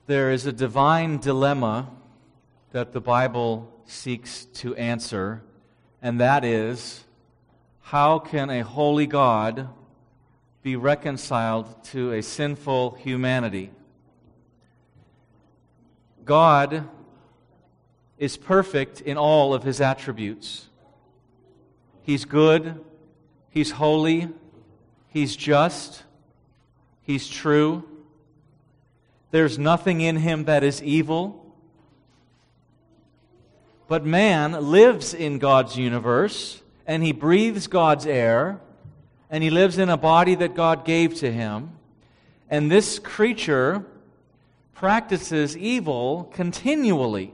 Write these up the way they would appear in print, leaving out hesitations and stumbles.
There is a divine dilemma that the Bible seeks to answer, and that is, how can a holy God be reconciled to a sinful humanity? God is perfect in all of His attributes. He's good, He's holy, He's just, He's true. There's nothing in Him that is evil. But man lives in God's universe, and he breathes God's air, and he lives in a body that God gave to him. And this creature practices evil continually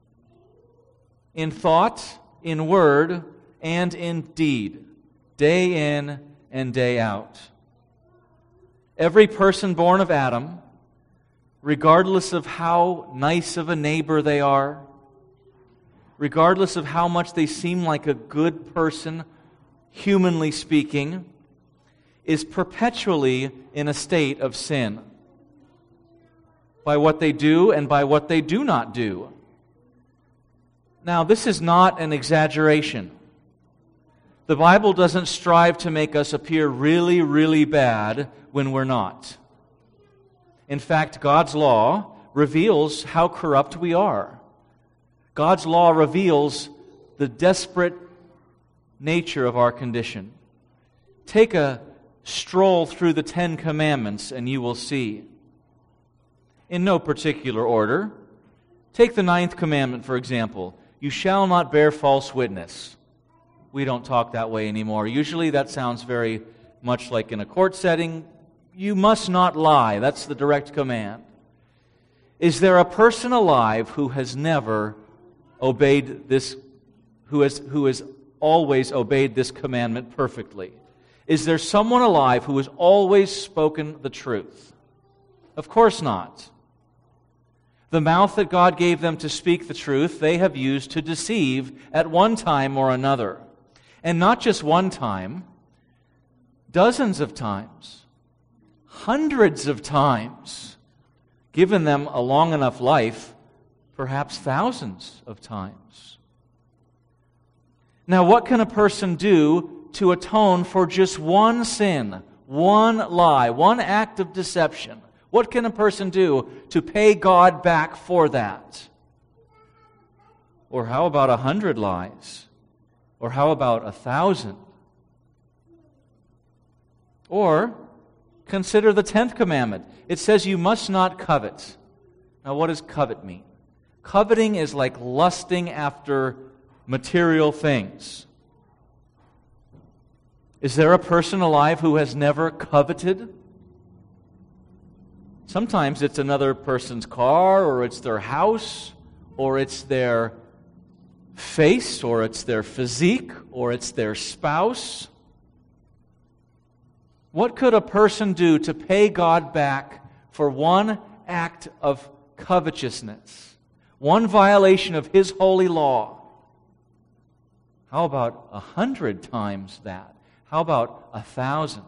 in thought, in word, and in deed, day in and day out. Every person born of Adam, regardless of how nice of a neighbor they are, regardless of how much they seem like a good person, humanly speaking, is perpetually in a state of sin by what they do and by what they do not do. Now, this is not an exaggeration. The Bible doesn't strive to make us appear really, really bad when we're not. In fact, God's law reveals how corrupt we are. God's law reveals the desperate nature of our condition. Take a stroll through the Ten Commandments and you will see. In no particular order. Take the 9th commandment, for example. You shall not bear false witness. We don't talk that way anymore. Usually that sounds very much like in a court setting. You must not lie. That's the direct command. Is there a person alive who has never obeyed this, who has always obeyed this commandment perfectly? Is there someone alive who has always spoken the truth? Of course not. The mouth that God gave them to speak the truth, they have used to deceive at one time or another. And not just one time, dozens of times, hundreds of times. Given them a long enough life, perhaps thousands of times. Now, what can a person do to atone for just one sin, one lie, one act of deception? What can a person do to pay God back for that? Or how about 100 lies? Or how about 1,000? Or consider the 10th commandment. It says you must not covet. Now, what does covet mean? Coveting is like lusting after material things. Is there a person alive who has never coveted? Sometimes it's another person's car, or it's their house, or it's their face, or it's their physique, or it's their spouse. What could a person do to pay God back for one act of covetousness? One violation of His holy law? How about 100 times that? How about 1,000?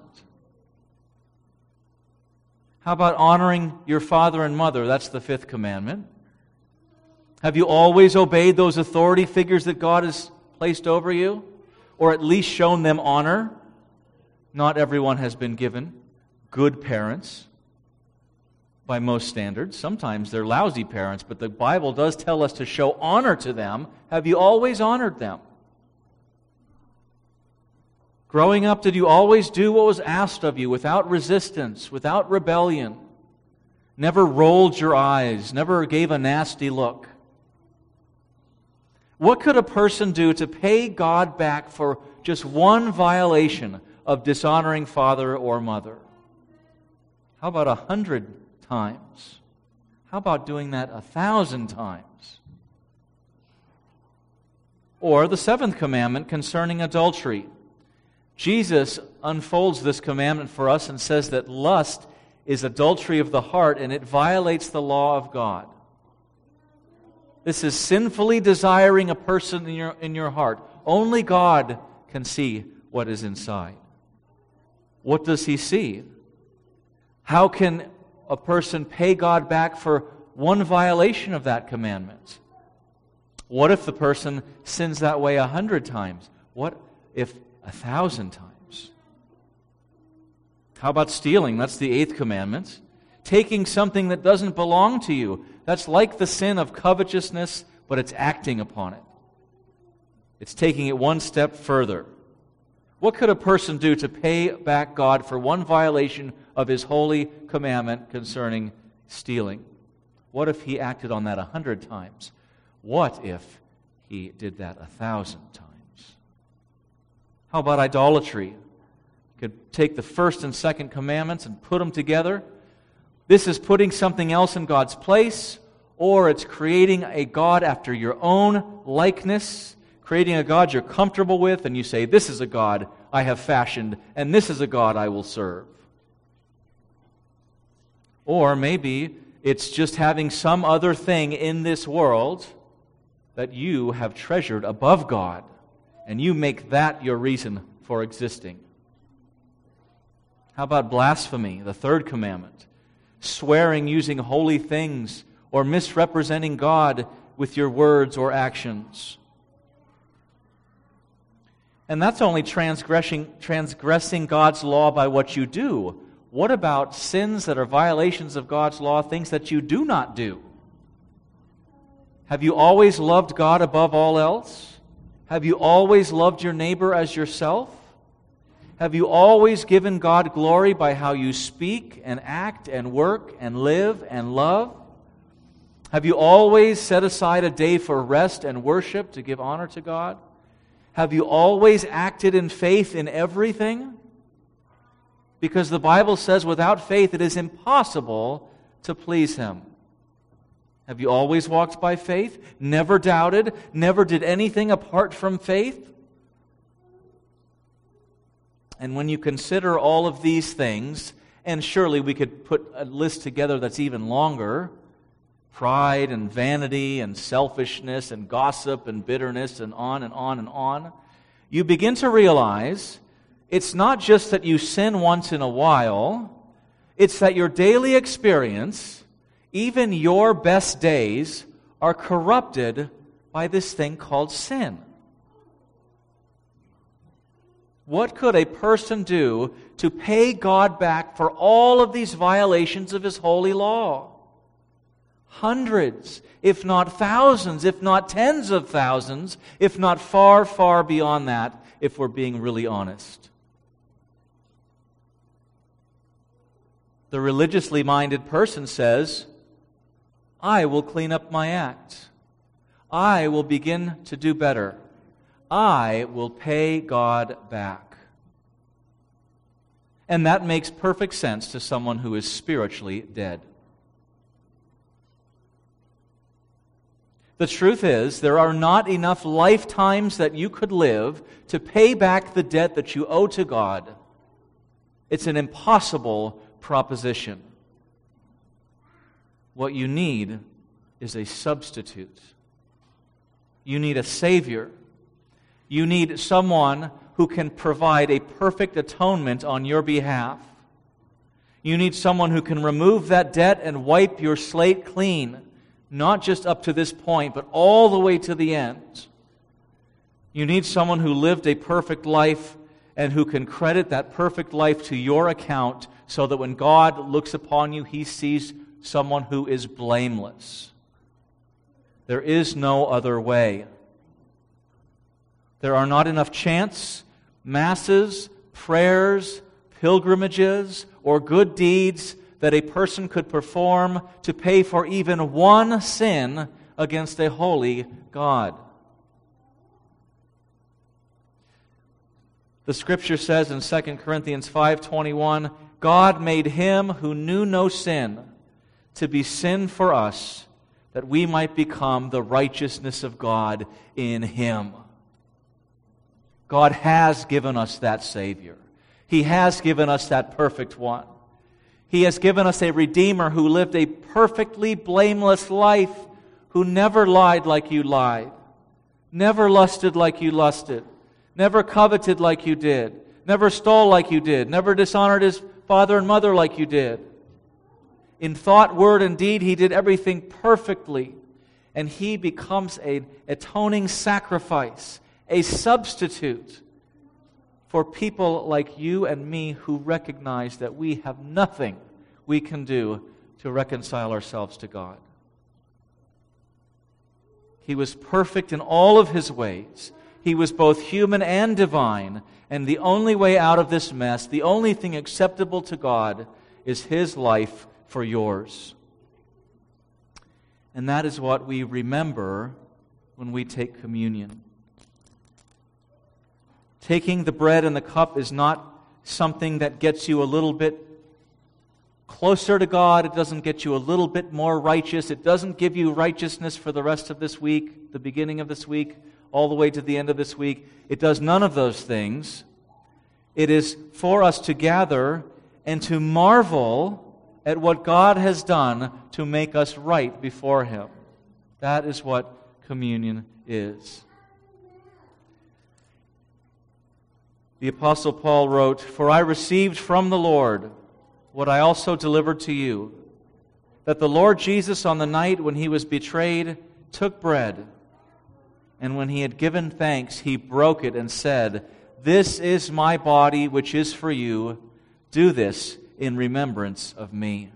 How about honoring your father and mother? That's the 5th commandment. Have you always obeyed those authority figures that God has placed over you? Or at least shown them honor? Not everyone has been given good parents by most standards. Sometimes they're lousy parents, but the Bible does tell us to show honor to them. Have you always honored them? Growing up, did you always do what was asked of you without resistance, without rebellion? Never rolled your eyes, never gave a nasty look? What could a person do to pay God back for just one violation of dishonoring father or mother? How about 100 times? How about doing that 1,000 times? Or the 7th commandment concerning adultery. Jesus unfolds this commandment for us and says that lust is adultery of the heart and it violates the law of God. This is sinfully desiring a person in your heart. Only God can see what is inside. What does He see? How can a person pay God back for one violation of that commandment? What if the person sins that way 100 times? What if 1,000 times? How about stealing? That's the 8th commandment. Taking something that doesn't belong to you. That's like the sin of covetousness, but it's acting upon it. It's taking it one step further. What could a person do to pay back God for one violation of His holy commandment concerning stealing? What if he acted on that 100 times? What if he did that 1,000 times? How about idolatry? You could take the first and second commandments and put them together. This is putting something else in God's place, or it's creating a God after your own likeness, creating a God you're comfortable with, and you say, this is a God I have fashioned, and this is a God I will serve. Or maybe it's just having some other thing in this world that you have treasured above God, and you make that your reason for existing. How about blasphemy, the 3rd commandment? Swearing using holy things or misrepresenting God with your words or actions. And that's only transgressing God's law by what you do. What about sins that are violations of God's law, things that you do not do? Have you always loved God above all else? Have you always loved your neighbor as yourself? Have you always given God glory by how you speak and act and work and live and love? Have you always set aside a day for rest and worship to give honor to God? Have you always acted in faith in everything? Because the Bible says without faith it is impossible to please Him. Have you always walked by faith? Never doubted? Never did anything apart from faith? And when you consider all of these things, and surely we could put a list together that's even longer, pride and vanity and selfishness and gossip and bitterness and on and on and on, you begin to realize it's not just that you sin once in a while, it's that your daily experience, even your best days, are corrupted by this thing called sin. What could a person do to pay God back for all of these violations of His holy law? Hundreds, if not thousands, if not tens of thousands, if not far, far beyond that, if we're being really honest. The religiously minded person says, I will clean up my act. I will begin to do better. I will pay God back. And that makes perfect sense to someone who is spiritually dead. The truth is, there are not enough lifetimes that you could live to pay back the debt that you owe to God. It's an impossible proposition. What you need is a substitute. You need a Savior. You need someone who can provide a perfect atonement on your behalf. You need someone who can remove that debt and wipe your slate clean, not just up to this point, but all the way to the end. You need someone who lived a perfect life and who can credit that perfect life to your account so that when God looks upon you, He sees someone who is blameless. There is no other way. There are not enough chants, masses, prayers, pilgrimages, or good deeds that a person could perform to pay for even one sin against a holy God. The Scripture says in 2 Corinthians 5:21, God made Him who knew no sin to be sin for us, that we might become the righteousness of God in Him. God has given us that Savior. He has given us that perfect one. He has given us a Redeemer who lived a perfectly blameless life, who never lied like you lied, never lusted like you lusted, never coveted like you did, never stole like you did, never dishonored his father and mother like you did. In thought, word, and deed, He did everything perfectly. And He becomes an atoning sacrifice, a substitute for people like you and me who recognize that we have nothing we can do to reconcile ourselves to God. He was perfect in all of His ways. He was both human and divine. And the only way out of this mess, the only thing acceptable to God, is His life for yours. And that is what we remember when we take communion. Taking the bread and the cup is not something that gets you a little bit closer to God. It doesn't get you a little bit more righteous. It doesn't give you righteousness for the rest of this week, the beginning of this week, all the way to the end of this week. It does none of those things. It is for us to gather and to marvel at what God has done to make us right before Him. That is what communion is. The Apostle Paul wrote, "For I received from the Lord what I also delivered to you, that the Lord Jesus on the night when He was betrayed took bread, and when He had given thanks, He broke it and said, 'This is my body which is for you. Do this in remembrance of me.'"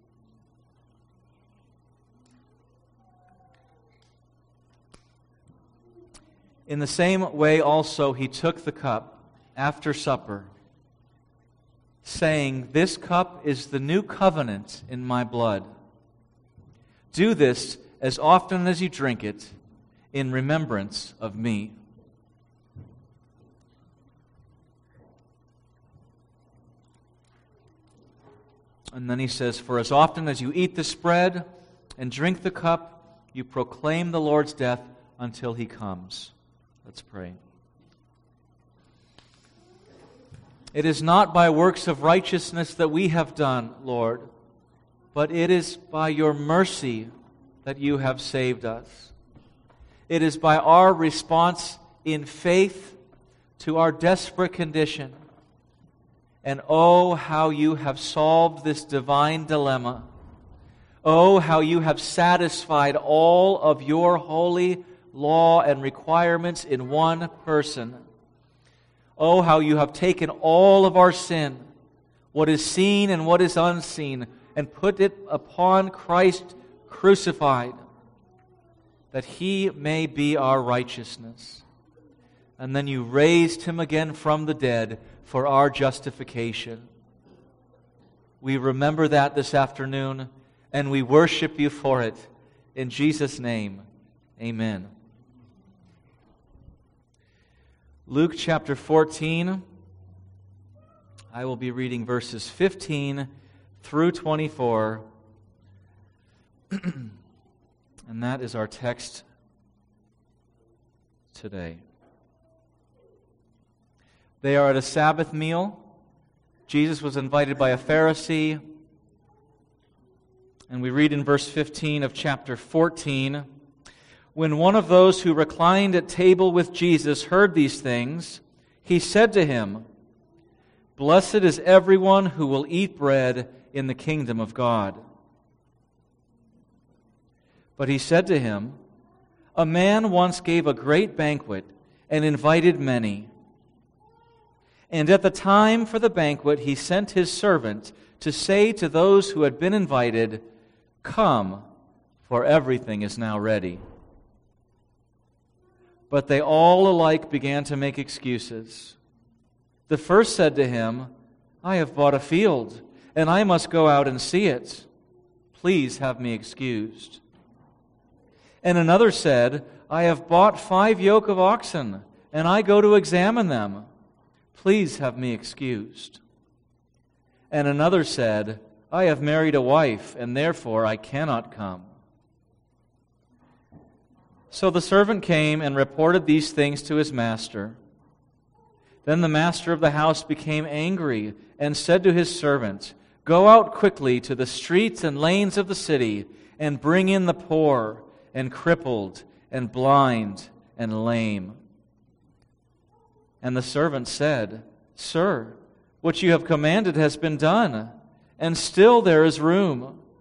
In the same way also He took the cup after supper, saying, "This cup is the new covenant in my blood. Do this as often as you drink it in remembrance of me." And then He says, "For as often as you eat this bread and drink the cup, you proclaim the Lord's death until He comes." Let's pray. It is not by works of righteousness that we have done, Lord, but it is by your mercy that you have saved us. It is by our response in faith to our desperate condition. And oh, how you have solved this divine dilemma. Oh, how you have satisfied all of your holy law and requirements in one person. Oh, how you have taken all of our sin, what is seen and what is unseen, and put it upon Christ crucified, that He may be our righteousness. And then you raised Him again from the dead for our justification. We remember that this afternoon, and we worship you for it. In Jesus' name, amen. Luke chapter 14, I will be reading verses 15 through 24, and that is our text today. They are at a Sabbath meal. Jesus was invited by a Pharisee, and we read in verse 15 of chapter 14, "When one of those who reclined at table with Jesus heard these things, he said to him, 'Blessed is everyone who will eat bread in the kingdom of God.' But he said to him, 'A man once gave a great banquet and invited many. And at the time for the banquet he sent his servant to say to those who had been invited, "Come, for everything is now ready." But they all alike began to make excuses. The first said to him, "I have bought a field, and I must go out and see it. Please have me excused." And another said, "I have bought 5 yoke of oxen, and I go to examine them. Please have me excused." And another said, "I have married a wife, and therefore I cannot come." So the servant came and reported these things to his master. Then the master of the house became angry and said to his servant, "Go out quickly to the streets and lanes of the city and bring in the poor and crippled and blind and lame." And the servant said, "Sir, what you have commanded has been done, and still there is room.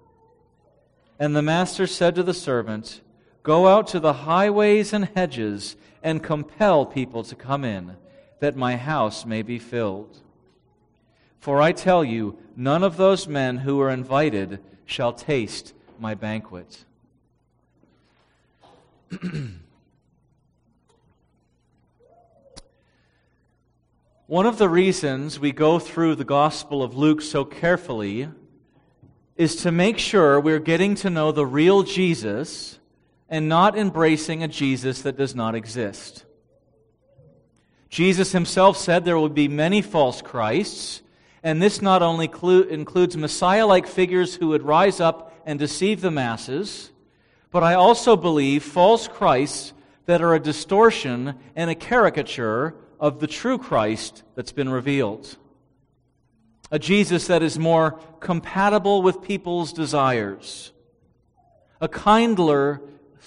And the master said to the servant, Go out to the highways and hedges and compel people to come in, that my house may be filled. For I tell you, none of those men who were invited shall taste my banquet." One of the reasons we go through the Gospel of Luke so carefully is to make sure we're getting to know the real Jesus and not embracing a Jesus that does not exist. Jesus himself said there will be many false Christs, and this not only includes Messiah-like figures who would rise up and deceive the masses, but I also believe false Christs that are a distortion and a caricature of the true Christ that's been revealed. A Jesus that is more compatible with people's desires. A kinder,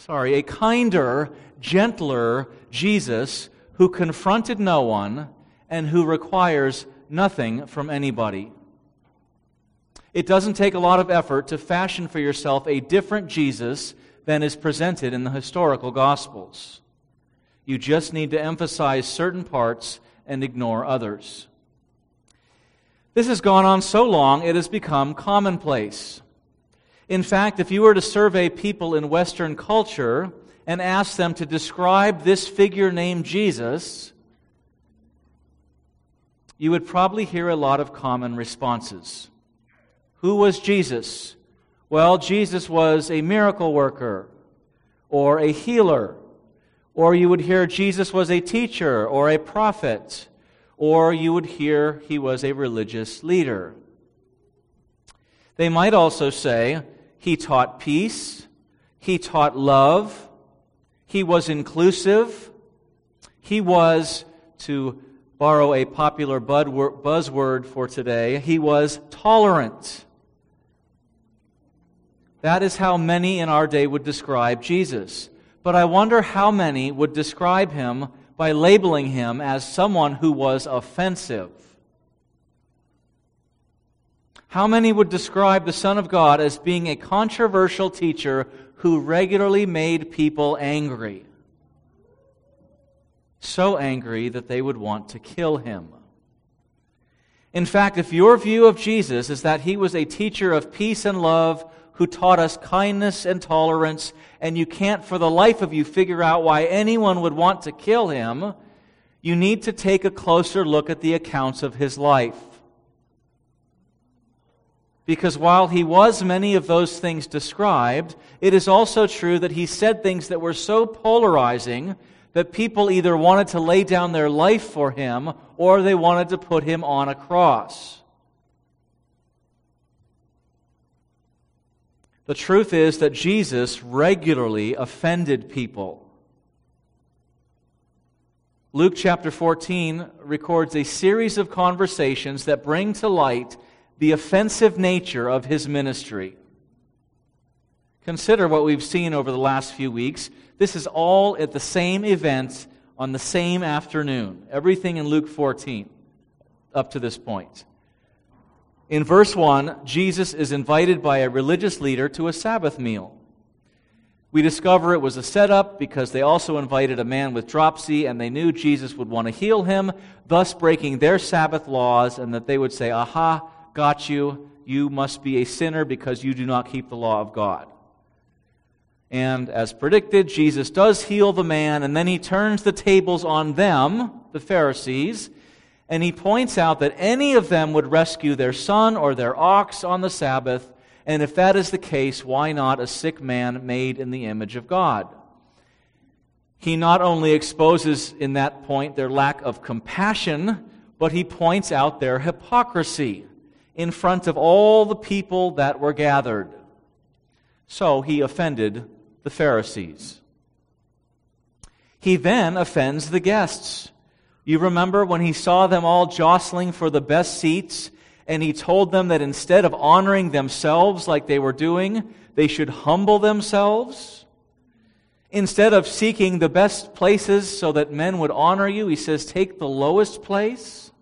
gentler Jesus who confronted no one and who requires nothing from anybody. It doesn't take a lot of effort to fashion for yourself a different Jesus than is presented in the historical Gospels. You just need to emphasize certain parts and ignore others. This has gone on so long, it has become commonplace. In fact, if you were to survey people in Western culture and ask them to describe this figure named Jesus, you would probably hear a lot of common responses. Who was Jesus? Well, Jesus was a miracle worker or a healer. Or you would hear Jesus was a teacher or a prophet. Or you would hear he was a religious leader. They might also say he taught peace, he taught love, he was inclusive, he was, to borrow a popular buzzword for today, he was tolerant. That is how many in our day would describe Jesus. But I wonder how many would describe him by labeling him as someone who was offensive. How many would describe the Son of God as being a controversial teacher who regularly made people angry? So angry that they would want to kill him. In fact, if your view of Jesus is that he was a teacher of peace and love who taught us kindness and tolerance, and you can't for the life of you figure out why anyone would want to kill him, you need to take a closer look at the accounts of his life. Because while he was many of those things described, it is also true that he said things that were so polarizing that people either wanted to lay down their life for him or they wanted to put him on a cross. The truth is that Jesus regularly offended people. Luke chapter 14 records a series of conversations that bring to light the offensive nature of his ministry. Consider what we've seen over the last few weeks. This is all at the same event on the same afternoon. Everything in Luke 14 up to this point. In verse 1, Jesus is invited by a religious leader to a Sabbath meal. We discover it was a setup because they also invited a man with dropsy, and they knew Jesus would want to heal him, thus breaking their Sabbath laws, and that they would say, "Aha, got you. You must be a sinner because you do not keep the law of God." And as predicted, Jesus does heal the man, and then he turns the tables on them, the Pharisees, and he points out that any of them would rescue their son or their ox on the Sabbath, and if that is the case, why not a sick man made in the image of God? He not only exposes in that point their lack of compassion, but he points out their hypocrisy in front of all the people that were gathered. So he offended the Pharisees. He then offends the guests. You remember when he saw them all jostling for the best seats, and he told them that instead of honoring themselves like they were doing, they should humble themselves. Instead of seeking the best places so that men would honor you, he says, take the lowest place.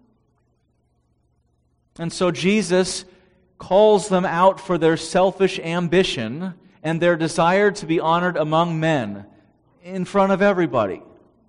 And so Jesus calls them out for their selfish ambition and their desire to be honored among men in front of everybody.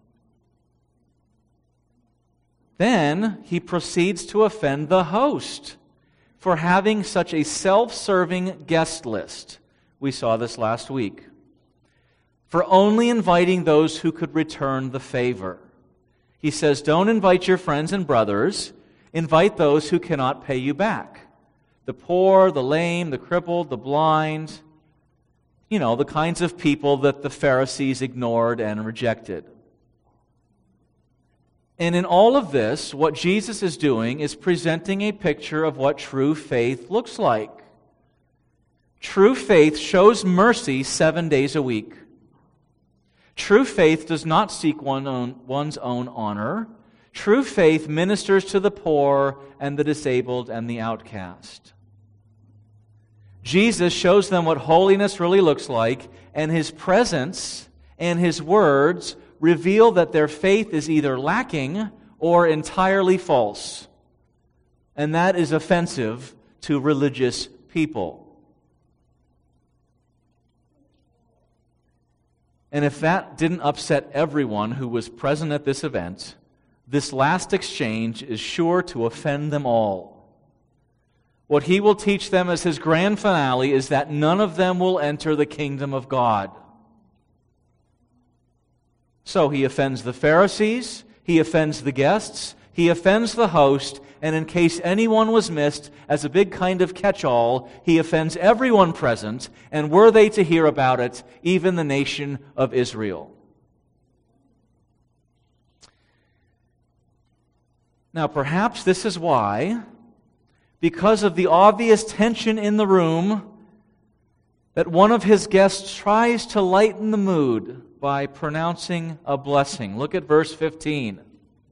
Then he proceeds to offend the host for having such a self-serving guest list. We saw this last week. For only inviting those who could return the favor. He says, don't invite your friends and brothers. Invite those who cannot pay you back. The poor, the lame, the crippled, the blind. The kinds of people that the Pharisees ignored and rejected. And in all of this, what Jesus is doing is presenting a picture of what true faith looks like. True faith shows mercy 7 days a week. True faith does not seek one's own honor. True faith ministers to the poor and the disabled and the outcast. Jesus shows them what holiness really looks like, and His presence and His words reveal that their faith is either lacking or entirely false. And that is offensive to religious people. And if that didn't upset everyone who was present at this event, this last exchange is sure to offend them all. What He will teach them as His grand finale is that none of them will enter the kingdom of God. So He offends the Pharisees, He offends the guests, He offends the host, and in case anyone was missed, as a big kind of catch-all, He offends everyone present, and were they to hear about it, even the nation of Israel. Now, perhaps this is why, because of the obvious tension in the room, that one of His guests tries to lighten the mood by pronouncing a blessing. Look at verse 15.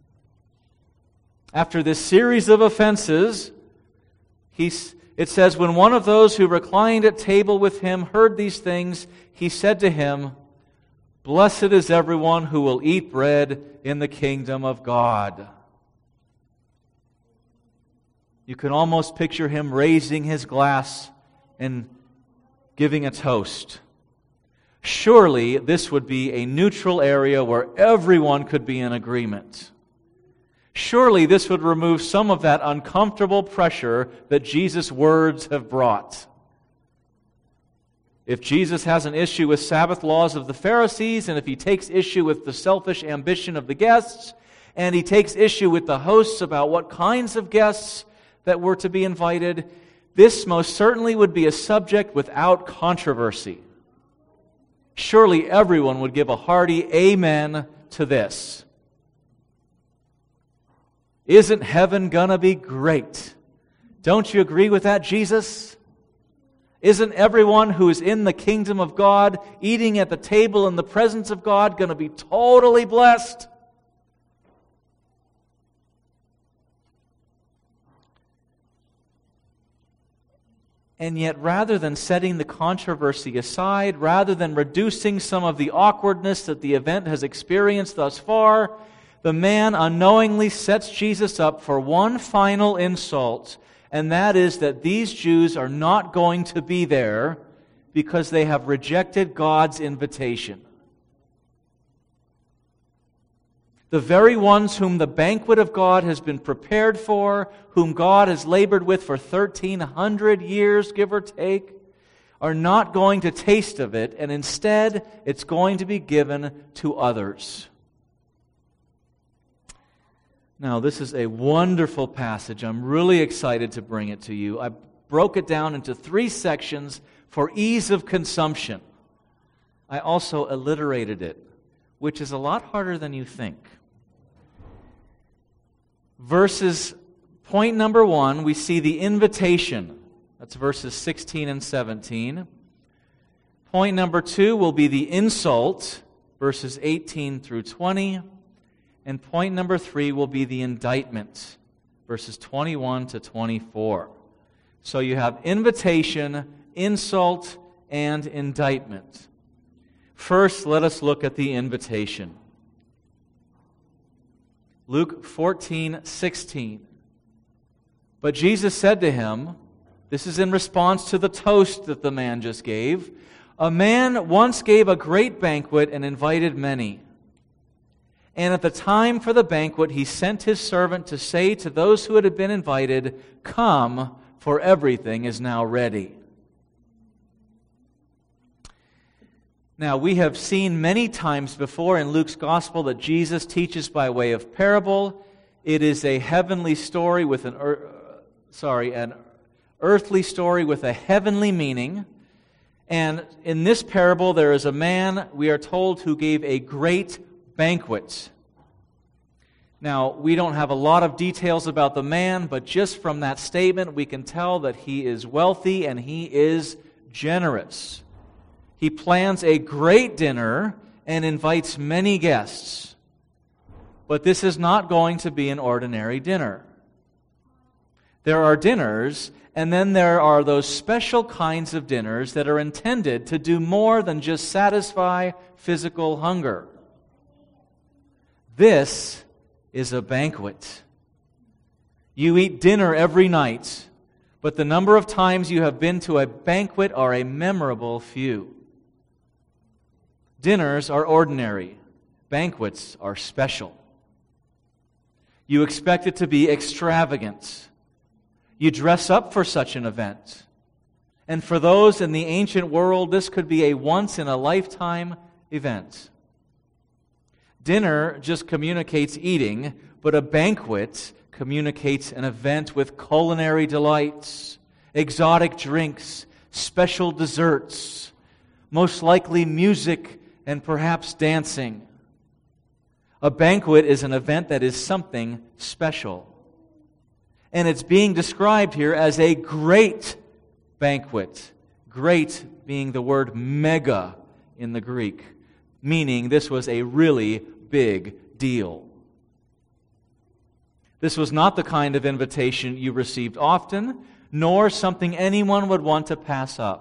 After this series of offenses, it says, when one of those who reclined at table with Him heard these things, he said to him, "Blessed is everyone who will eat bread in the kingdom of God." You can almost picture him raising his glass and giving a toast. Surely this would be a neutral area where everyone could be in agreement. Surely this would remove some of that uncomfortable pressure that Jesus' words have brought. If Jesus has an issue with Sabbath laws of the Pharisees, and if He takes issue with the selfish ambition of the guests, and He takes issue with the hosts about what kinds of guests that were to be invited, this most certainly would be a subject without controversy. Surely everyone would give a hearty amen to this. Isn't heaven gonna be great? Don't you agree with that, Jesus? Isn't everyone who is in the kingdom of God, eating at the table in the presence of God, gonna be totally blessed? And yet, rather than setting the controversy aside, rather than reducing some of the awkwardness that the event has experienced thus far, the man unknowingly sets Jesus up for one final insult, and that is that these Jews are not going to be there because they have rejected God's invitation. The very ones whom the banquet of God has been prepared for, whom God has labored with for 1,300 years, give or take, are not going to taste of it, and instead it's going to be given to others. Now, this is a wonderful passage. I'm really excited to bring it to you. I broke it down into 3 sections for ease of consumption. I also alliterated it, which is a lot harder than you think. Point number 1, we see the invitation. That's verses 16 and 17. Point number 2 will be the insult, verses 18 through 20. And point number 3 will be the indictment, verses 21 to 24. So you have invitation, insult, and indictment. First, let us look at the invitation. Luke 14:16. But Jesus said to him, this is in response to the toast that the man just gave, A man once gave a great banquet and invited many. And at the time for the banquet, he sent his servant to say to those who had been invited, 'Come, for everything is now ready.'" Now, we have seen many times before in Luke's Gospel that Jesus teaches by way of parable. It is a heavenly story with an earthly story with a heavenly meaning. And in this parable, there is a man, we are told, who gave a great banquet. Now, we don't have a lot of details about the man, but just from that statement, we can tell that he is wealthy and he is generous. He plans a great dinner and invites many guests. But this is not going to be an ordinary dinner. There are dinners, and then there are those special kinds of dinners that are intended to do more than just satisfy physical hunger. This is a banquet. You eat dinner every night, but the number of times you have been to a banquet are a memorable few. Dinners are ordinary. Banquets are special. You expect it to be extravagant. You dress up for such an event. And for those in the ancient world, this could be a once-in-a-lifetime event. Dinner just communicates eating, but a banquet communicates an event with culinary delights, exotic drinks, special desserts, most likely music, and perhaps dancing. A banquet is an event that is something special. And it's being described here as a great banquet. Great being the word mega in the Greek, meaning this was a really big deal. This was not the kind of invitation you received often, nor something anyone would want to pass up.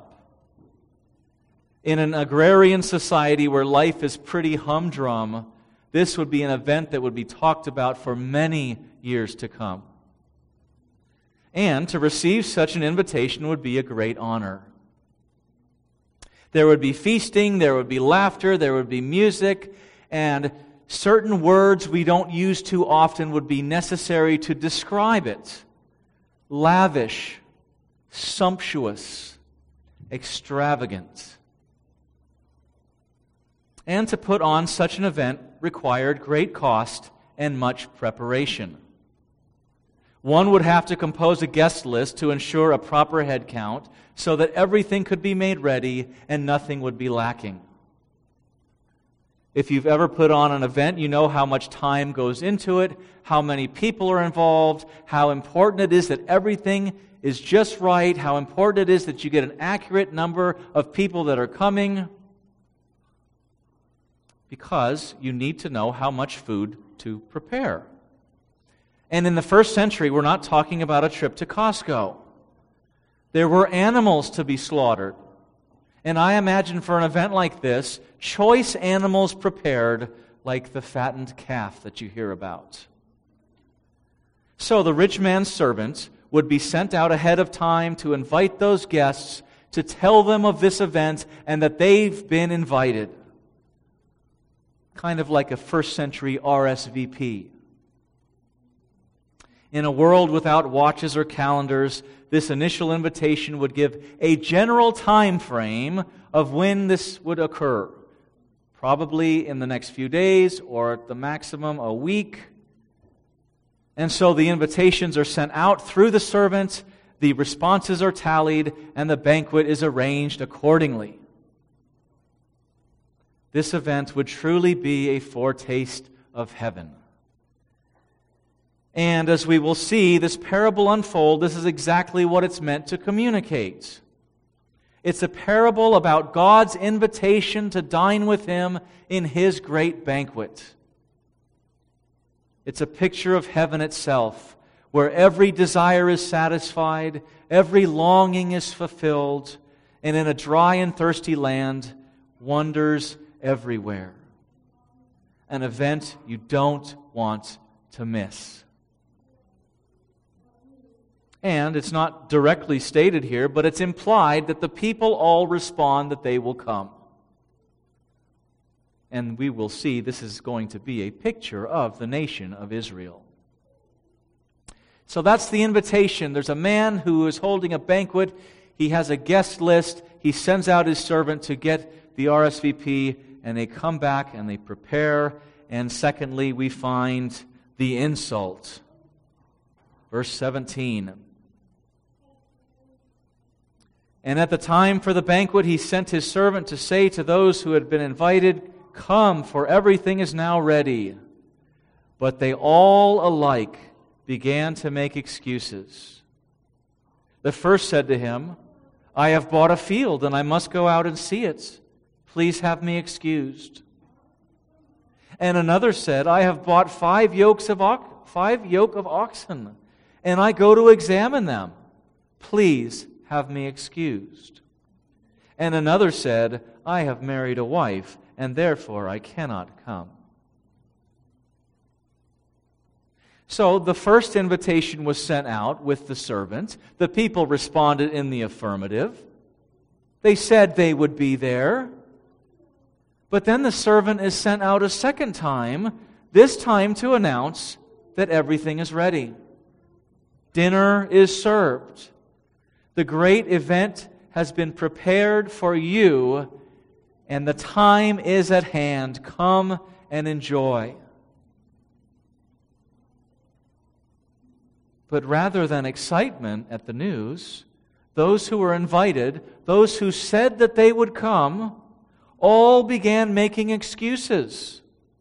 In an agrarian society where life is pretty humdrum, this would be an event that would be talked about for many years to come. And to receive such an invitation would be a great honor. There would be feasting, there would be laughter, there would be music, and certain words we don't use too often would be necessary to describe it. Lavish, sumptuous, extravagant. And to put on such an event required great cost and much preparation. One would have to compose a guest list to ensure a proper head count so that everything could be made ready and nothing would be lacking. If you've ever put on an event, you know how much time goes into it, how many people are involved, how important it is that everything is just right, how important it is that you get an accurate number of people that are coming, because you need to know how much food to prepare. And in the first century, we're not talking about a trip to Costco. There were animals to be slaughtered. And I imagine for an event like this, choice animals prepared like the fattened calf that you hear about. So the rich man's servant would be sent out ahead of time to invite those guests, to tell them of this event and that they've been invited. Kind of like a first century RSVP. In a world without watches or calendars, this initial invitation would give a general time frame of when this would occur. Probably in the next few days, or at the maximum a week. And so the invitations are sent out through the servant, the responses are tallied, and the banquet is arranged accordingly. This event would truly be a foretaste of heaven. And as we will see this parable unfold, this is exactly what it's meant to communicate. It's a parable about God's invitation to dine with Him in His great banquet. It's a picture of heaven itself, where every desire is satisfied, every longing is fulfilled, and in a dry and thirsty land, wonders everywhere. An event you don't want to miss. And it's not directly stated here, but it's implied that the people all respond that they will come. And we will see this is going to be a picture of the nation of Israel. So that's the invitation. There's a man who is holding a banquet. He has a guest list. He sends out his servant to get the RSVP, and they come back and they prepare. And secondly, we find the insult. Verse 17. And at the time for the banquet, he sent his servant to say to those who had been invited, "Come, for everything is now ready." But they all alike began to make excuses. The first said to him, "I have bought a field, and I must go out and see it. Please have me excused." And another said, "I have bought 5 yoke of oxen, and I go to examine them. Please have me excused." And another said, "I have married a wife, and therefore I cannot come." So the first invitation was sent out with the servant. The people responded in the affirmative. They said they would be there. But then the servant is sent out a second time, this time to announce that everything is ready. Dinner is served. The great event has been prepared for you, and the time is at hand. Come and enjoy. But rather than excitement at the news, those who were invited, those who said that they would come, all began making excuses.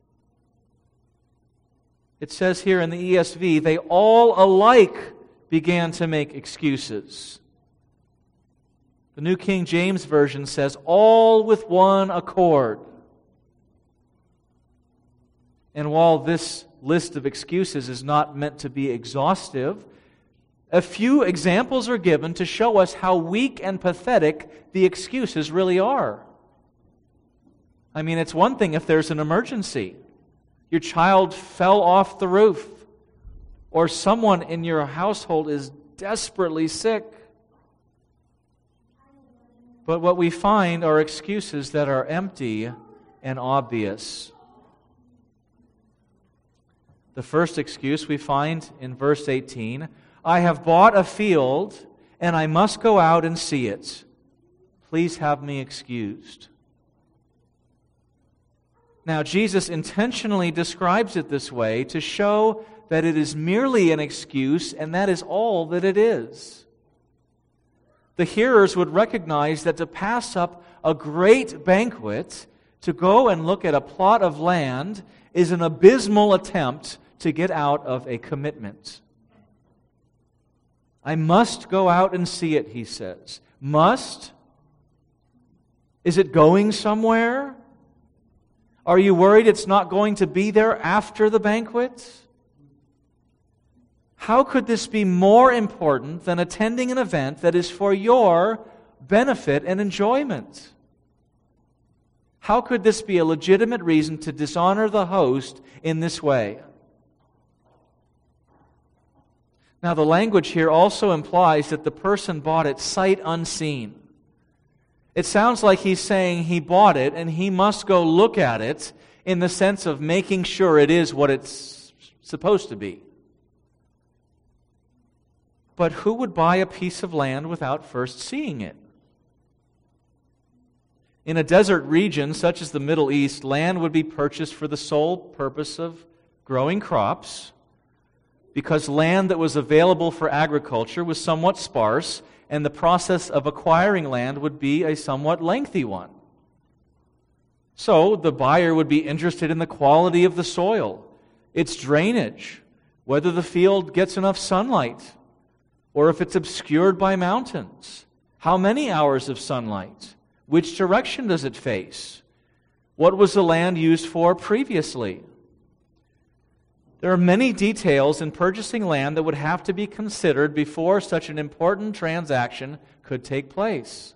It says here in the ESV, they all alike began to make excuses. The New King James Version says, all with one accord. And while this list of excuses is not meant to be exhaustive, a few examples are given to show us how weak and pathetic the excuses really are. I mean, it's one thing if there's an emergency. Your child fell off the roof, or someone in your household is desperately sick. But what we find are excuses that are empty and obvious. The first excuse we find in verse 18, I have bought a field, and I must go out and see it. Please have me excused. Now, Jesus intentionally describes it this way to show that it is merely an excuse, and that is all that it is. The hearers would recognize that to pass up a great banquet, to go and look at a plot of land, is an abysmal attempt to get out of a commitment. I must go out and see it, he says. Must? Is it going somewhere? Are you worried it's not going to be there after the banquet? How could this be more important than attending an event that is for your benefit and enjoyment? How could this be a legitimate reason to dishonor the host in this way? Now, the language here also implies that the person bought it sight unseen. It sounds like he's saying he bought it and he must go look at it in the sense of making sure it is what it's supposed to be. But who would buy a piece of land without first seeing it? In a desert region such as the Middle East, land would be purchased for the sole purpose of growing crops, because land that was available for agriculture was somewhat sparse, and the process of acquiring land would be a somewhat lengthy one. So the buyer would be interested in the quality of the soil, its drainage, whether the field gets enough sunlight, or if it's obscured by mountains. How many hours of sunlight? Which direction does it face? What was the land used for previously? There are many details in purchasing land that would have to be considered before such an important transaction could take place.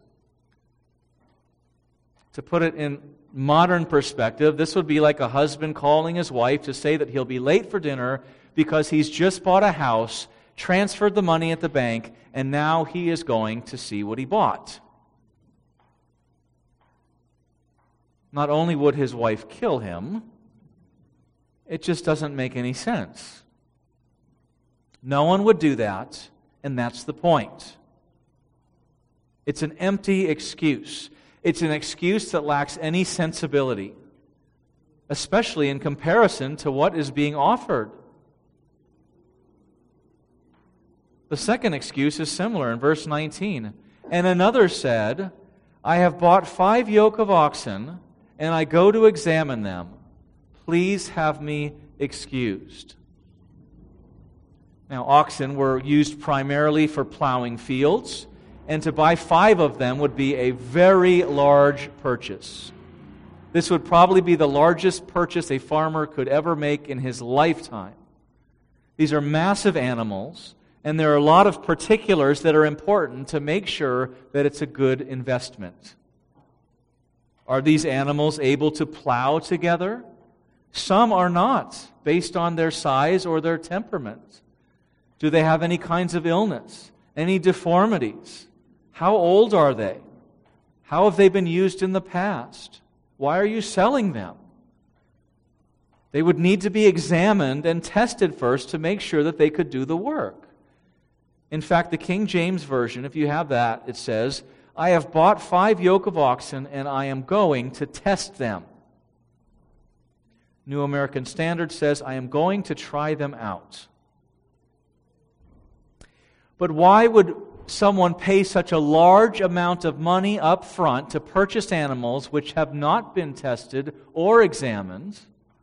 To put it in modern perspective, this would be like a husband calling his wife to say that he'll be late for dinner because he's just bought a house transferred the money at the bank, and now he is going to see what he bought. Not only would his wife kill him, it just doesn't make any sense. No one would do that, and that's the point. It's an empty excuse. It's an excuse that lacks any sensibility, especially in comparison to what is being offered. The second excuse is similar in verse 19. And another said, I have bought 5 yoke of oxen, and I go to examine them. Please have me excused. Now, oxen were used primarily for plowing fields, and to buy 5 of them would be a very large purchase. This would probably be the largest purchase a farmer could ever make in his lifetime. These are massive animals, and there are a lot of particulars that are important to make sure that it's a good investment. Are these animals able to plow together? Some are not, based on their size or their temperament. Do they have any kinds of illness? Any deformities? How old are they? How have they been used in the past? Why are you selling them? They would need to be examined and tested first to make sure that they could do the work. In fact, the King James Version, if you have that, it says, I have bought 5 yoke of oxen, and I am going to test them. New American Standard says, I am going to try them out. But why would someone pay such a large amount of money up front to purchase animals which have not been tested or examined?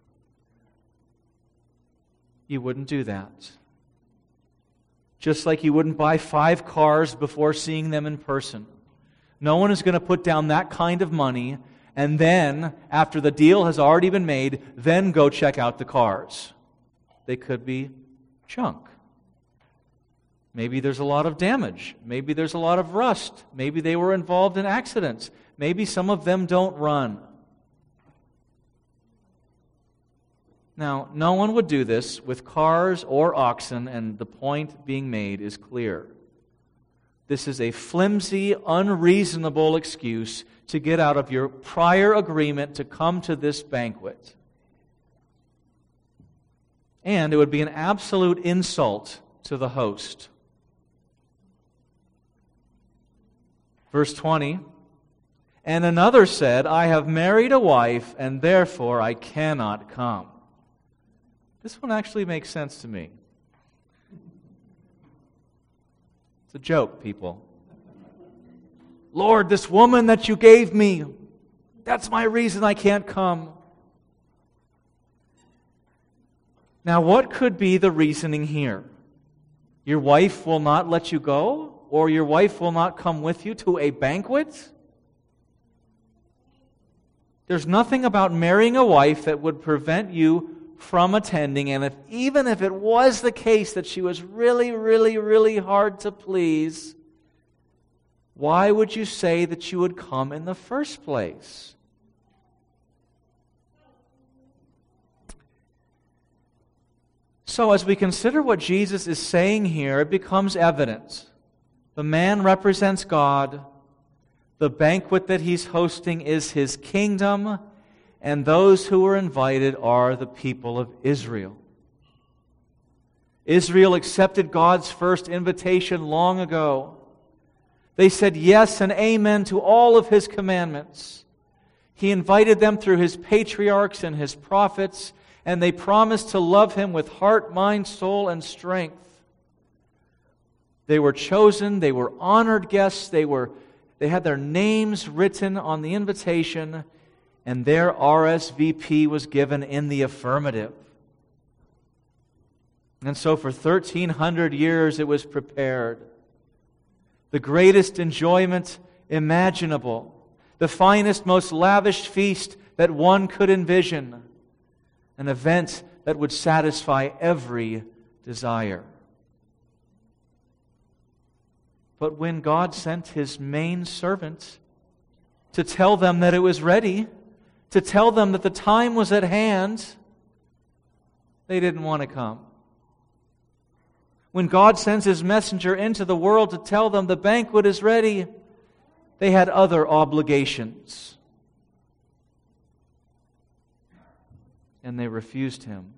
You wouldn't do that. Just like you wouldn't buy 5 cars before seeing them in person. No one is going to put down that kind of money and then, after the deal has already been made, then go check out the cars. They could be junk. Maybe there's a lot of damage. Maybe there's a lot of rust. Maybe they were involved in accidents. Maybe some of them don't run. Now, no one would do this with cars or oxen, and the point being made is clear. This is a flimsy, unreasonable excuse to get out of your prior agreement to come to this banquet. And it would be an absolute insult to the host. Verse 20, and another said, I have married a wife, and therefore I cannot come. This one actually makes sense to me. It's a joke, people. Lord, this woman that you gave me, that's my reason I can't come. Now, what could be the reasoning here? Your wife will not let you go? Or your wife will not come with you to a banquet? There's nothing about marrying a wife that would prevent you from attending, and even if it was the case that she was really, really, really hard to please, why would you say that you would come in the first place? So as we consider what Jesus is saying here, it becomes evident. The man represents God. The banquet that he's hosting is his kingdom. And those who are invited are the people of Israel. Israel accepted God's first invitation long ago. They said yes and amen to all of His commandments. He invited them through His patriarchs and His prophets, and they promised to love Him with heart, mind, soul, and strength. They were chosen, they were honored guests, they had their names written on the invitation, and their RSVP was given in the affirmative. And so for 1,300 years it was prepared. The greatest enjoyment imaginable, the finest, most lavish feast that one could envision, an event that would satisfy every desire. But when God sent His main servant to tell them that it was ready, to tell them that the time was at hand, they didn't want to come. When God sends His messenger into the world to tell them the banquet is ready, they had other obligations. And they refused Him.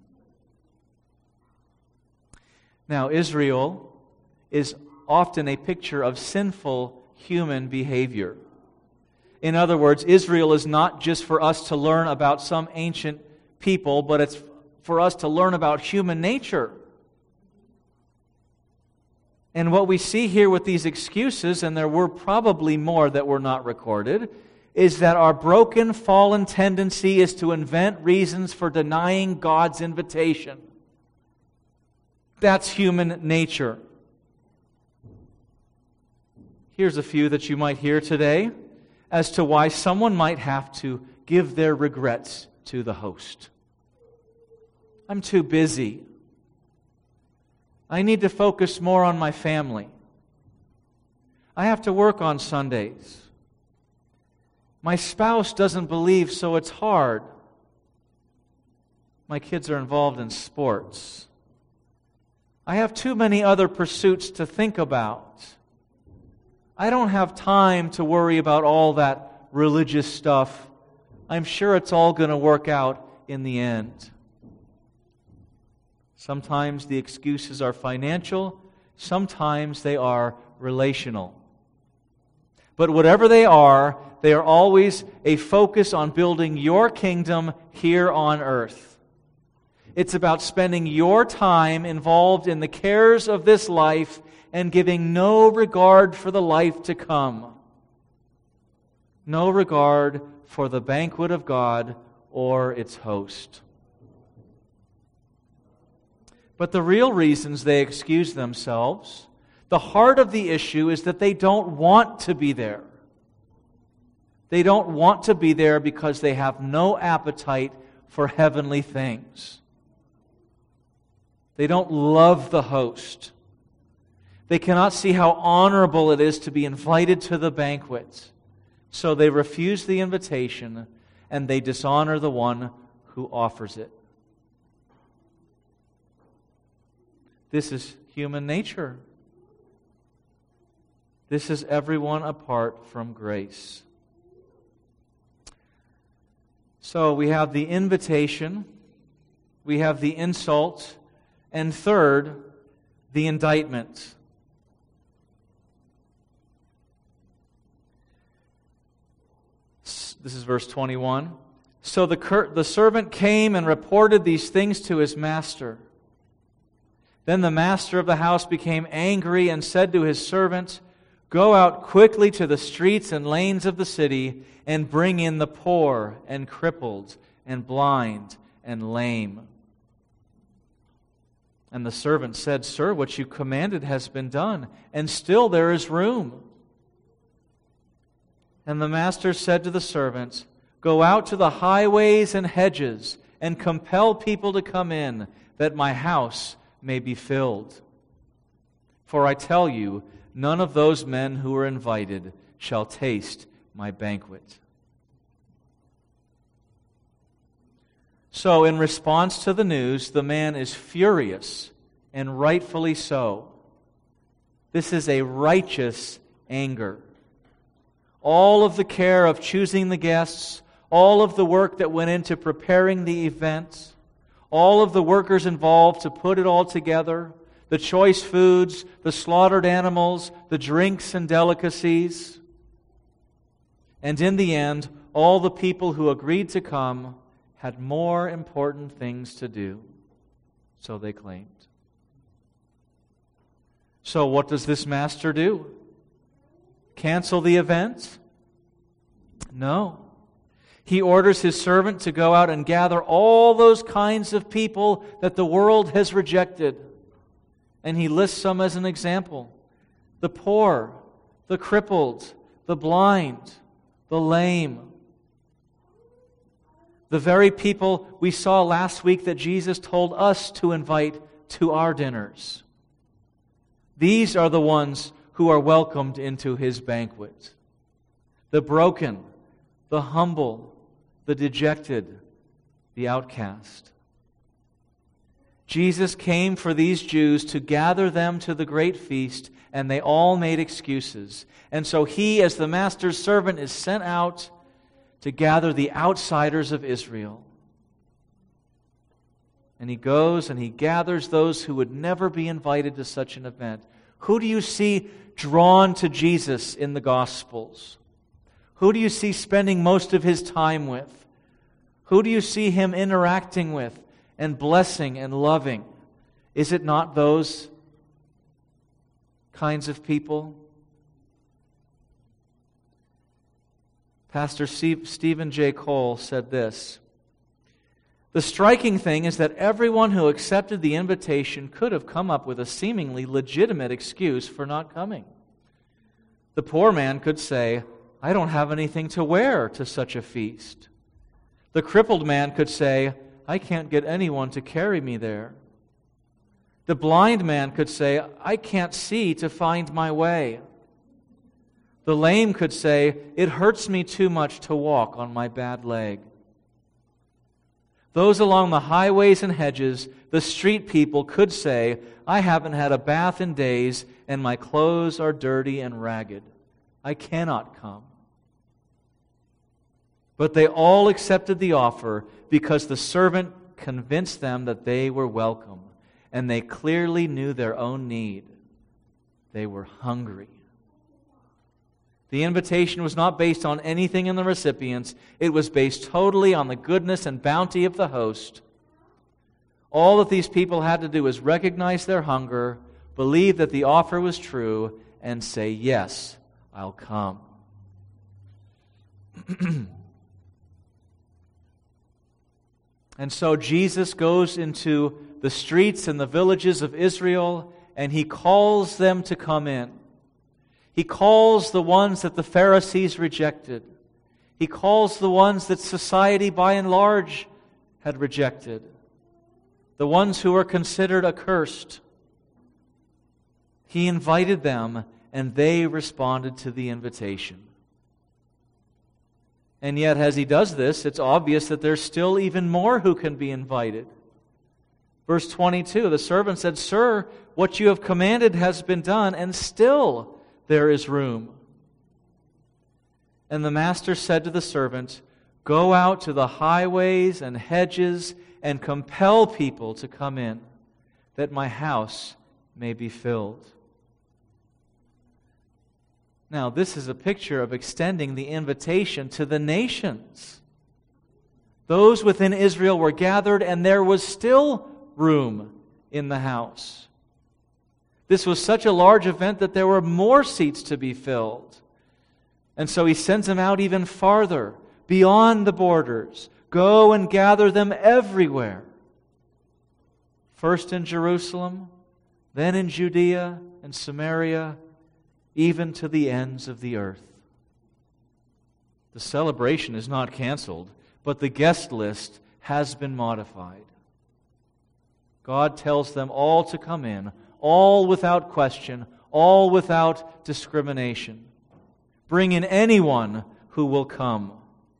Now, Israel is often a picture of sinful human behavior. In other words, Israel is not just for us to learn about some ancient people, but it's for us to learn about human nature. And what we see here with these excuses, and there were probably more that were not recorded, is that our broken, fallen tendency is to invent reasons for denying God's invitation. That's human nature. Here's a few that you might hear today as to why someone might have to give their regrets to the host. I'm too busy. I need to focus more on my family. I have to work on Sundays. My spouse doesn't believe, so it's hard. My kids are involved in sports. I have too many other pursuits to think about. I don't have time to worry about all that religious stuff. I'm sure it's all going to work out in the end. Sometimes the excuses are financial, sometimes they are relational. But whatever they are always a focus on building your kingdom here on earth. It's about spending your time involved in the cares of this life and giving no regard for the life to come. No regard for the banquet of God or its host. But the real reasons they excuse themselves, the heart of the issue is that they don't want to be there. They don't want to be there because they have no appetite for heavenly things. They don't love the host. They cannot see how honorable it is to be invited to the banquet. So they refuse the invitation and they dishonor the one who offers it. This is human nature. This is everyone apart from grace. So we have the invitation, we have the insult, and third, the indictment. This is verse 21. So the servant came and reported these things to his master. Then the master of the house became angry and said to his servant, "Go out quickly to the streets and lanes of the city and bring in the poor and crippled and blind and lame." And the servant said, "Sir, what you commanded has been done, and still there is room." And the master said to the servant, "Go out to the highways and hedges and compel people to come in, that my house may be filled. For I tell you, none of those men who are invited shall taste my banquet." So, in response to the news, the man is furious, and rightfully so. This is a righteous anger. All of the care of choosing the guests, all of the work that went into preparing the event, all of the workers involved to put it all together, the choice foods, the slaughtered animals, the drinks and delicacies. And in the end, all the people who agreed to come had more important things to do. So they claimed. So what does this master do? Cancel the event? No. He orders his servant to go out and gather all those kinds of people that the world has rejected. And he lists some as an example. The poor, the crippled, the blind, the lame. The very people we saw last week that Jesus told us to invite to our dinners. These are the ones who are welcomed into his banquet. The broken, the humble, the dejected, the outcast. Jesus came for these Jews to gather them to the great feast, and they all made excuses. And so he, as the master's servant, is sent out to gather the outsiders of Israel. And he goes and he gathers those who would never be invited to such an event. Who do you see drawn to Jesus in the Gospels? Who do you see spending most of his time with? Who do you see him interacting with and blessing and loving? Is it not those kinds of people? Pastor Stephen J. Cole said this: "The striking thing is that everyone who accepted the invitation could have come up with a seemingly legitimate excuse for not coming. The poor man could say, 'I don't have anything to wear to such a feast.' The crippled man could say, 'I can't get anyone to carry me there.' The blind man could say, 'I can't see to find my way.' The lame could say, 'It hurts me too much to walk on my bad leg.' Those along the highways and hedges, the street people, could say, 'I haven't had a bath in days, and my clothes are dirty and ragged. I cannot come.' But they all accepted the offer because the servant convinced them that they were welcome, and they clearly knew their own need. They were hungry. The invitation was not based on anything in the recipients. It was based totally on the goodness and bounty of the host. All that these people had to do was recognize their hunger, believe that the offer was true, and say, 'Yes, I'll come.'" And so Jesus goes into the streets and the villages of Israel, and he calls them to come in. He calls the ones that the Pharisees rejected. He calls the ones that society by and large had rejected. The ones who were considered accursed. He invited them, and they responded to the invitation. And yet, as he does this, it's obvious that there's still even more who can be invited. Verse 22, the servant said, "Sir, what you have commanded has been done, and still there is room." And the master said to the servant, "Go out to the highways and hedges and compel people to come in, that my house may be filled." Now, this is a picture of extending the invitation to the nations. Those within Israel were gathered, and there was still room in the house. This was such a large event that there were more seats to be filled. And so he sends them out even farther, beyond the borders. Go and gather them everywhere. First in Jerusalem, then in Judea and Samaria, even to the ends of the earth. The celebration is not canceled, but the guest list has been modified. God tells them all to come in, all without question, all without discrimination. Bring in anyone who will come.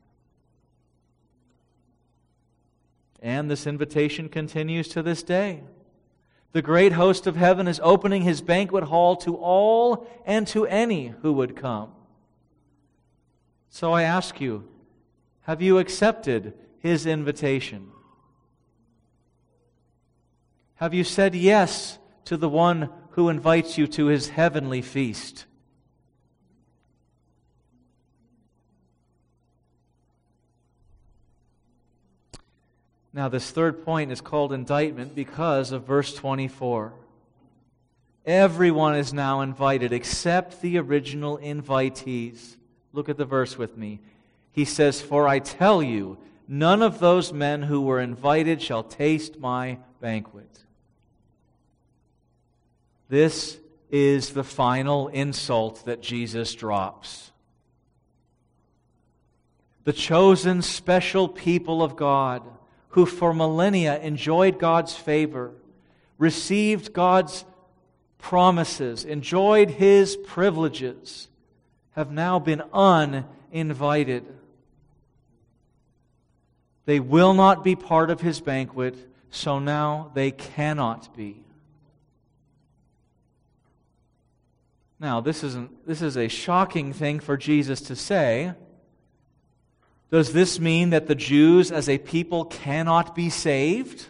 And this invitation continues to this day. The great host of heaven is opening his banquet hall to all and to any who would come. So I ask you, have you accepted his invitation? Have you said yes to the one who invites you to his heavenly feast? Now, this third point is called indictment because of verse 24. Everyone is now invited except the original invitees. Look at the verse with me. He says, "For I tell you, none of those men who were invited shall taste my banquet." This is the final insult that Jesus drops. The chosen special people of God, who for millennia enjoyed God's favor, received God's promises, enjoyed His privileges, have now been uninvited. They will not be part of His banquet. so now they cannot be. Now, this is a shocking thing for Jesus to say. Does this mean that the Jews as a people cannot be saved?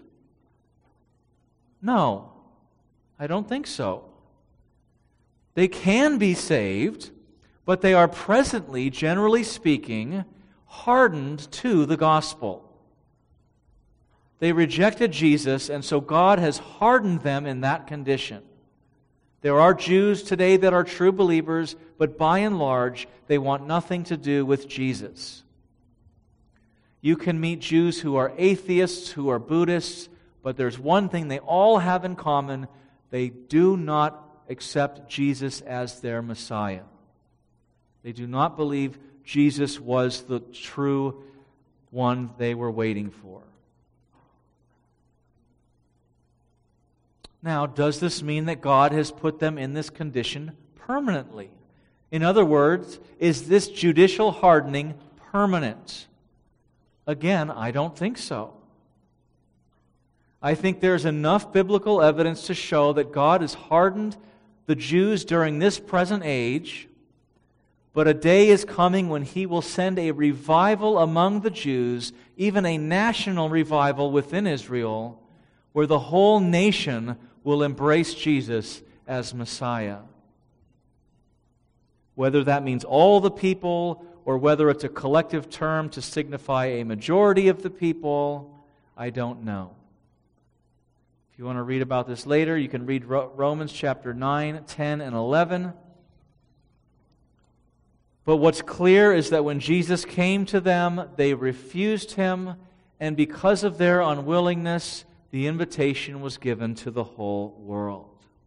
No, I don't think so. They can be saved, but they are presently, generally speaking, hardened to the gospel. They rejected Jesus, and so God has hardened them in that condition. There are Jews today that are true believers, but by and large, they want nothing to do with Jesus. You can meet Jews who are atheists, who are Buddhists, but there's one thing they all have in common. They do not accept Jesus as their Messiah. They do not believe Jesus was the true one they were waiting for. Now, does this mean that God has put them in this condition permanently? In other words, is this judicial hardening permanent? Again, I don't think so. I think there's enough biblical evidence to show that God has hardened the Jews during this present age, but a day is coming when He will send a revival among the Jews, even a national revival within Israel, where the whole nation will embrace Jesus as Messiah. Whether that means all the people or whether it's a collective term to signify a majority of the people, I don't know. If you want to read about this later, you can read Romans chapter 9, 10, and 11. But what's clear is that when Jesus came to them, they refused Him, and because of their unwillingness, the invitation was given to the whole world.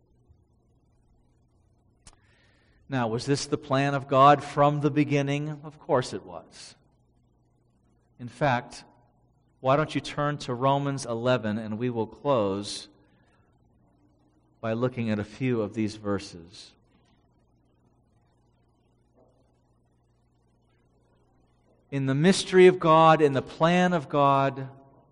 Now, was this the plan of God from the beginning? Of course it was. In fact, why don't you turn to Romans 11, and we will close by looking at a few of these verses. In the mystery of God, in the plan of God,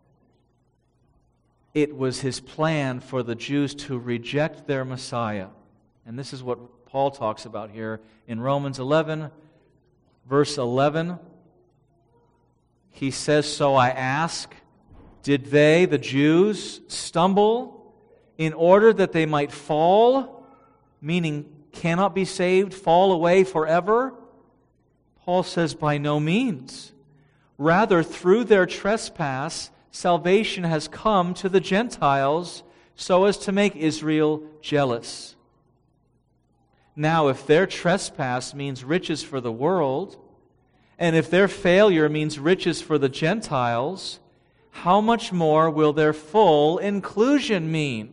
it was His plan for the Jews to reject their Messiah. And this is what Paul talks about here in Romans 11, verse 11. He says, "So I ask, did they, the Jews, stumble in order that they might fall?" Meaning, cannot be saved, fall away forever? Paul says, by no means. Rather, through their trespass, salvation has come to the Gentiles so as to make Israel jealous. Now, if their trespass means riches for the world, and if their failure means riches for the Gentiles, how much more will their full inclusion mean?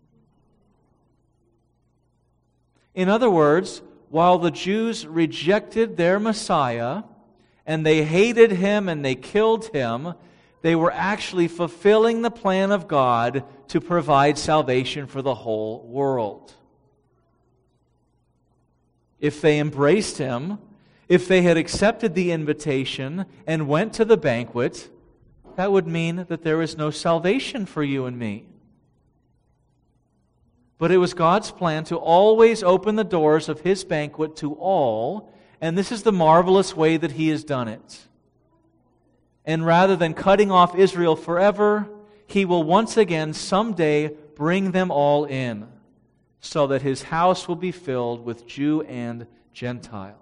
In other words, while the Jews rejected their Messiah, and they hated Him and they killed Him, they were actually fulfilling the plan of God to provide salvation for the whole world. If they embraced Him, if they had accepted the invitation and went to the banquet, that would mean that there is no salvation for you and me. But it was God's plan to always open the doors of His banquet to all, and this is the marvelous way that He has done it. And rather than cutting off Israel forever, He will once again someday bring them all in, so that His house will be filled with Jew and Gentile.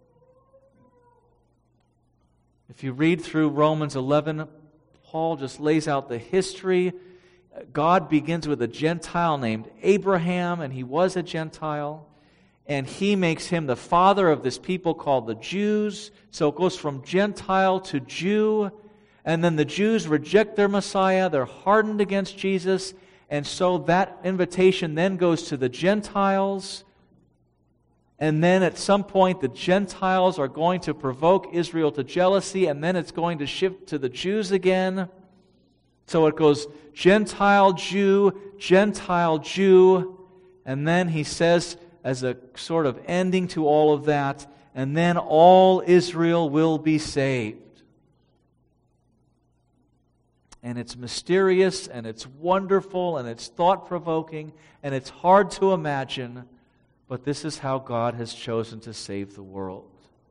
If you read through Romans 11, Paul just lays out the history. God begins with a Gentile named Abraham, and he was a Gentile. And He makes him the father of this people called the Jews. So it goes from Gentile to Jew. And then the Jews reject their Messiah. They're hardened against Jesus. And so that invitation then goes to the Gentiles. And then at some point the Gentiles are going to provoke Israel to jealousy. And then it's going to shift to the Jews again. So it goes Gentile, Jew, Gentile, Jew. And then he says, as a sort of ending to all of that, and then all Israel will be saved. and it's mysterious, and it's wonderful, and it's thought-provoking, and it's hard to imagine, but this is how God has chosen to save the world.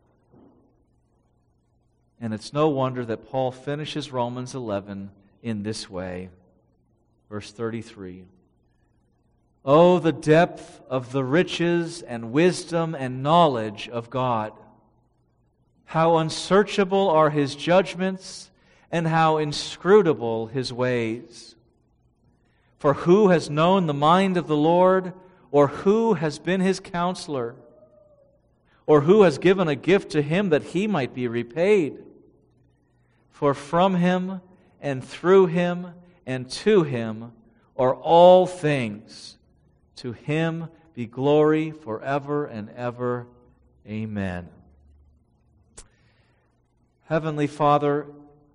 And it's no wonder that Paul finishes Romans 11 in this way. Verse 33. Oh, the depth of the riches and wisdom and knowledge of God! How unsearchable are His judgments, and how inscrutable His ways. For who has known the mind of the Lord, or who has been His counselor? Or who has given a gift to Him that He might be repaid? For from Him, and through Him, and to Him are all things. To Him be glory forever and ever. Amen. Heavenly Father,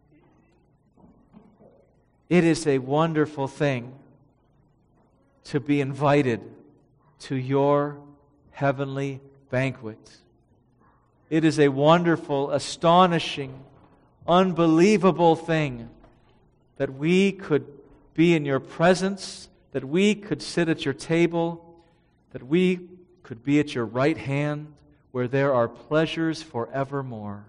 it is a wonderful thing to be invited to your heavenly banquet. It is a wonderful, astonishing, unbelievable thing that we could be in your presence, that we could sit at your table, that we could be at your right hand, where there are pleasures forevermore.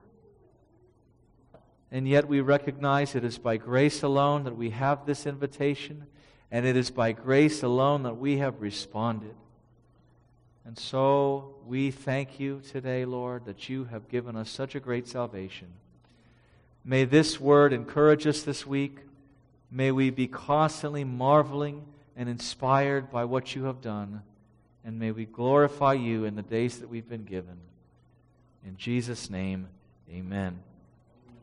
And yet we recognize it is by grace alone that we have this invitation, and it is by grace alone that we have responded. And so we thank you today, Lord, that you have given us such a great salvation. May this word encourage us this week. May we be constantly marveling and inspired by what you have done. And may we glorify you in the days that we've been given. In Jesus' name, amen.